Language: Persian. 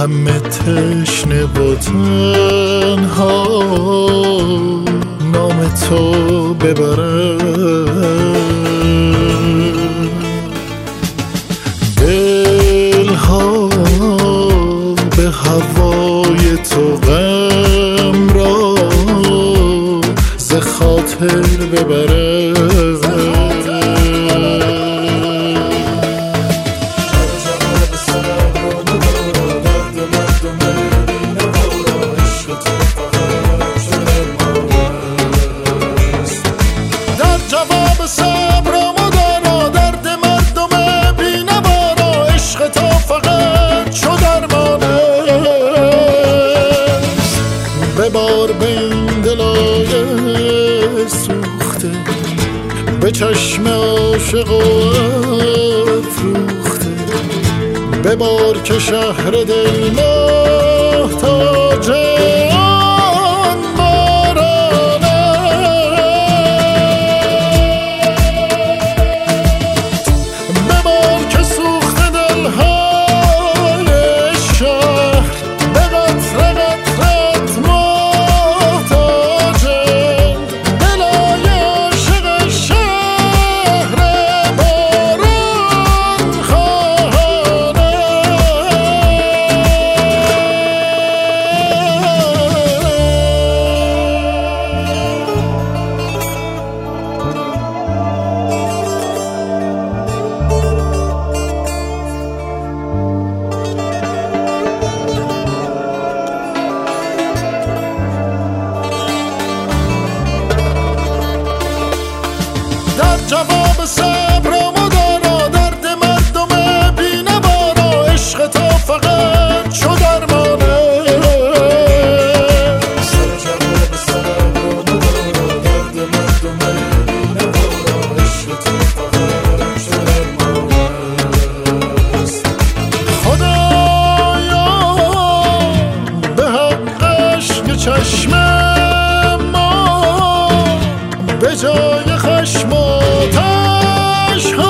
همه تشنه و تنها نام تو ببرن. دلها به هوای تو غم را ز خاطر ببرن. ببار به این دلای سوخته، به چشم عاشق و افروخته، ببار که شهر دل محتاج آن بارانه. ببار که سوخته دلهای شهر به قطره قطرت جواب صبرمو دارا، درد مردم بی‌نوارا، عشق تو فقط شو درمانه. جواب صبرمو دارا، درد مردم بی‌نوارا، عشق تو فقط شو درمانه. خدایا به حقش که چشم ما به جای خشم